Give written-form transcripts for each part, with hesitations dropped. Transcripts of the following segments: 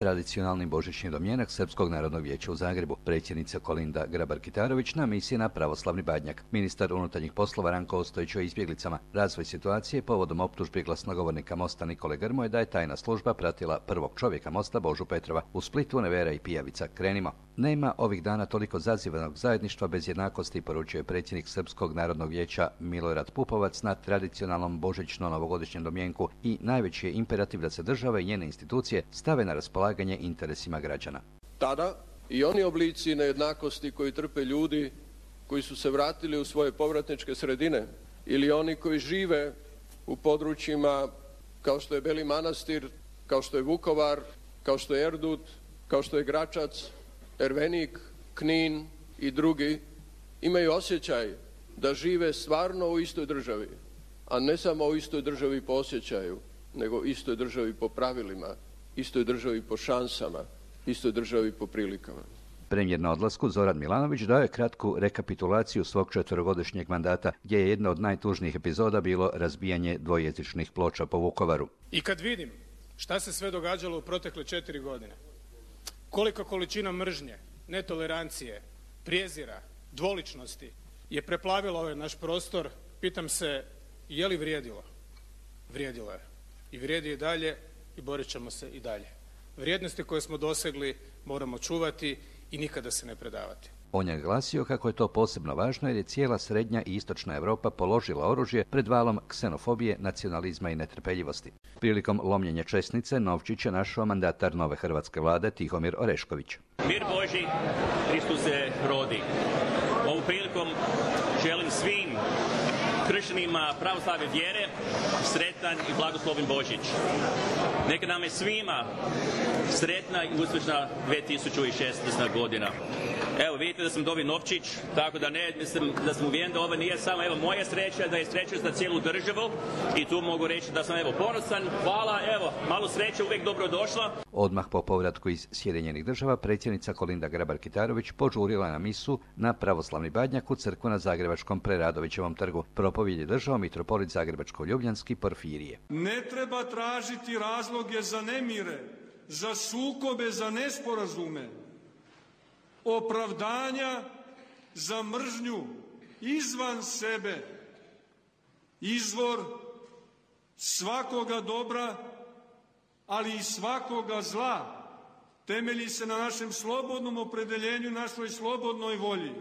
Tradicionalni božićni domjenak Srpskog narodnog vijeća u Zagrebu. Predsjednica Kolinda Grabar-Kitarović na misiji na pravoslavni Badnjak. Ministar unutarnjih poslova Ranko Ostojić o izbjeglicama. Razvoj situacije povodom optužbi glasnogovornika Mosta Nikole Grmoje da je tajna služba pratila prvog čovjeka Mosta Božu Petrova. U Splitu nevera i pijavica. Krenimo. Nema ovih dana toliko zazivanog zajedništva bez jednakosti, poručuje predsjednik Srpskog narodnog vijeća Milorad Pupovac na tradicionalnom božićno-novogodišnjem domjenku i najveći je imperativ da se država i njene institucije stave na raspolaganje interesima građana. Tada i oni oblici nejednakosti koji trpe ljudi koji su se vratili u svoje povratničke sredine ili oni koji žive u područjima kao što je Beli Manastir, kao što je Vukovar, kao što je Erdut, kao što je Gračac, Ervenik, Knin i drugi, imaju osjećaj da žive stvarno u istoj državi, a ne samo u istoj državi po osjećaju, nego istoj državi po pravilima, istoj državi po šansama, istoj državi po prilikama. Premijer na odlasku Zoran Milanović dao je kratku rekapitulaciju svog 4-godišnjeg mandata, gdje je jedna od najtužnijih epizoda bilo razbijanje dvojezičnih ploča po Vukovaru. I kad vidim šta se sve događalo u protekle 4 godine, kolika količina mržnje, netolerancije, prijezira, dvoličnosti je preplavila ovaj naš prostor, pitam se je li vrijedilo? Vrijedilo je. I vrijedi i dalje i borit ćemo se i dalje. Vrijednosti koje smo dosegli moramo čuvati i nikada se ne predavati. On je glasio kako je to posebno važno jer je cijela srednja i istočna Europa položila oružje pred valom ksenofobije, nacionalizma i netrpeljivosti. Prilikom lomljenja česnice Novčić je našao mandatar nove hrvatske vlade Tihomir Orešković. Mir Božji, Hristos se rodi. Ovom prilikom želim svim kršćanima pravoslavne vjere sretan i blagosloven Božić. Neka nam je svima sretna i uspješna 2016. godina. Evo, vidite da sam dobio novčić, tako da ne mislim da sam uvjeren da ovo nije samo moja sreća, da je sreća za cijelu državu i tu mogu reći da sam ponosan. Hvala, malo sreće uvijek dobro došla. Odmah po povratku iz Sjedinjenih država predsjednica Kolinda Grabar-Kitarović požurila na misu na pravoslavni Badnjak u crkvu na Zagrebačkom Preradovićevom trgu. Propovjed je držao mitropolit Zagrebačko-Ljubljanski Porfirije. Ne treba tražiti razloge za nemire, za sukobe, za nesporazume, opravdanja za mržnju izvan sebe. Izvor svakoga dobra, ali i svakoga zla temelji se na našem slobodnom opredjeljenju, našoj slobodnoj volji.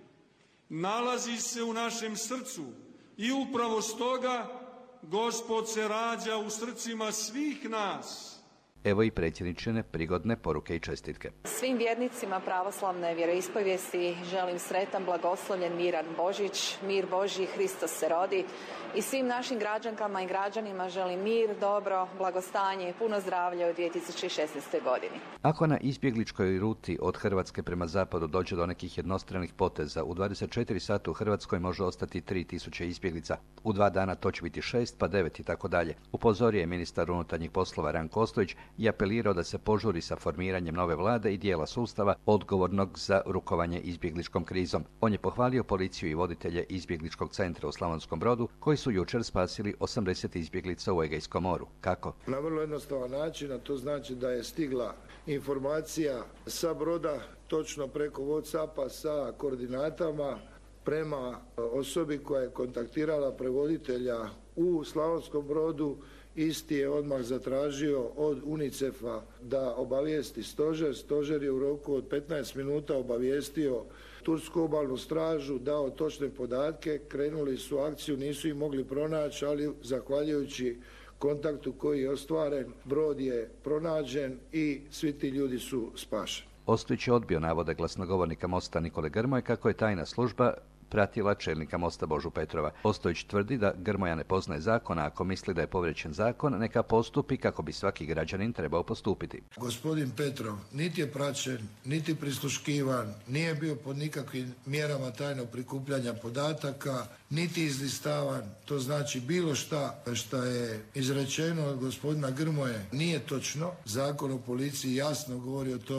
Nalazi se u našem srcu i upravo stoga Gospod se rađa u srcima svih nas. Evo i predsjedničine prigodne poruke i čestitke. Svim vjernicima pravoslavne vjeroispovijesti želim sretan, blagoslovljen, miran Božić, mir Božji, Hristos se rodi. I svim našim građankama i građanima želim mir, dobro, blagostanje i puno zdravlja u 2016. godini. Ako na izbjegličkoj ruti od Hrvatske prema zapadu dođe do nekih jednostranih poteza, u 24 sata u Hrvatskoj može ostati 3000 izbjeglica. U 2 dana to će biti 6, pa 9 i tako dalje. Upozorio je ministar unutarnjih poslova Ranko Ostojić i apelirao da se požuri sa formiranjem nove vlade i dijela sustava odgovornog za rukovanje izbjegličkom krizom. On je pohvalio policiju i voditelje izbjegličkog centra u Slavonskom Brodu koji su jučer spasili 80 izbjeglica u Egejskom moru. Kako? Na vrlo jednostavan način, a to znači da je stigla informacija sa broda točno preko WhatsAppa sa koordinatama prema osobi koja je kontaktirala prevoditelja u Slavonskom Brodu. Isti je odmah zatražio od UNICEF-a da obavijesti stožer. Stožer je u roku od 15 minuta obavijestio Tursku obalnu stražu, dao točne podatke, krenuli su akciju, nisu ih mogli pronaći, ali zahvaljujući kontaktu koji je ostvaren, brod je pronađen i svi ti ljudi su spašeni. Ostojić je odbio navode glasnogovornika Mosta Nikole Grmoje kako je tajna služba pratila čelnika Mosta Božu Petrova. Ostojić tvrdi da Grmoja ne poznaje zakona, ako misli da je povrijeđen zakon, neka postupi kako bi svaki građanin trebao postupiti. Gospodin Petrov niti je praćen, niti prisluškivan, nije bio pod nikakvim mjerama tajnog prikupljanja podataka, niti izlistavan. To znači bilo šta je izrečeno od gospodina Grmoje nije točno. Zakon o policiji jasno govori o tome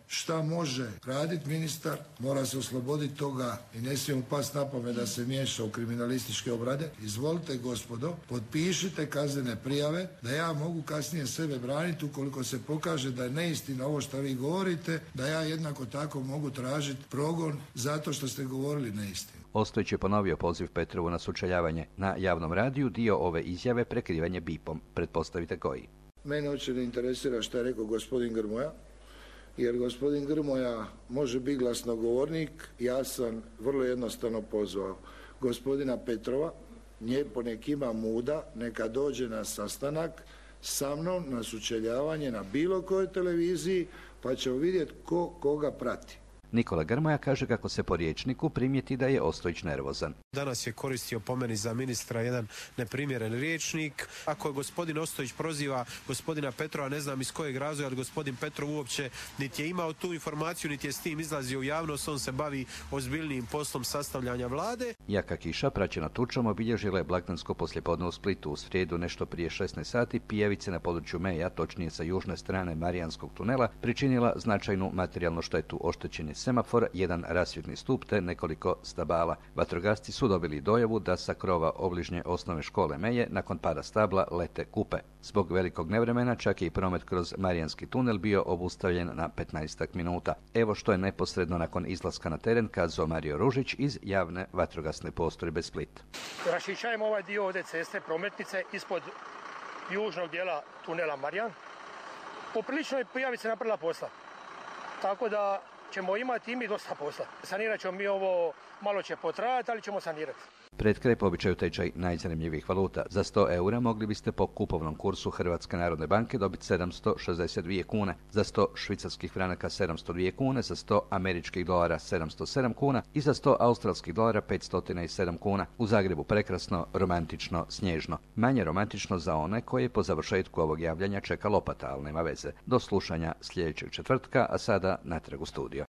šta može raditi ministar, mora se osloboditi toga i ne smije mu pasti na pamet da se miješa u kriminalističke obrade. Izvolite gospodo, potpišite kaznene prijave da ja mogu kasnije sebe braniti ukoliko se pokaže da je neistina ovo što vi govorite, da ja jednako tako mogu tražiti progon zato što ste govorili neistinu. Ostojić je ponovio poziv Petrovu na sučeljavanje. Na javnom radiju dio ove izjave prekrivanje bipom. Pretpostavite koji? Mene uopće ne interesira što je rekao gospodin Grmoja, jer gospodin Grmoja može biti glasnogovornik. Ja sam vrlo jednostavno pozvao gospodina Petrova, lijepo nek ima muda, neka dođe na sastanak sa mnom na sučeljavanje na bilo kojoj televiziji, pa ćemo vidjeti ko koga prati. Nikola Grmoja kaže kako se po rječniku primijeti da je Ostojić nervozan. Danas je koristio po meni za ministra jedan neprimjeren rječnik. Ako je gospodin Ostojić proziva gospodina Petrova, ne znam iz kojeg razloga, jer gospodin Petrov uopće niti je imao tu informaciju, niti je s tim izlazio u javnost, on se bavi ozbiljnijim poslom sastavljanja vlade. Jaka kiša praćena tučom obilježila je blagdansko poslijepodne u Splitu. U srijedu nešto prije 16 sati pijavice na području Meja, točnije sa južne strane Marijanskog tunela, pričinila značajnu materijalnu štetu. Oštećen je semafor, jedan rasvjetni stup te nekoliko stabala. Vatrogasci su dobili dojavu da sa krova obližnje osnovne škole Meje nakon pada stabla lete kupe. Zbog velikog nevremena čak je i promet kroz Marijanski tunel bio obustavljen na 15 minuta. Evo što je neposredno nakon izlaska na teren kazao Mario Ružić iz javne vatrogasne postrojbe Split. Raščišćajemo ovaj dio ovdje ceste, prometnice, ispod južnog dijela tunela Marijan. Poprilično je pijavica napravila posla. Tako da ćemo imati i mi dosta posla. Sanirat ćemo mi ovo, malo će potrajati, ali ćemo sanirati. Pred kraj po običaju tečaj najzanimljivijih valuta. Za 100 eura mogli biste po kupovnom kursu Hrvatske narodne banke dobiti 762 kune, za 100 švicarskih franaka 702 kune, za 100 američkih dolara 707 kuna i za 100 australskih dolara 507 kuna. U Zagrebu prekrasno, romantično, snježno. Manje romantično za one koje po završetku ovog javljanja čeka lopata, ali nema veze. Do slušanja sljedećeg četvrtka, a sada natrag u studio.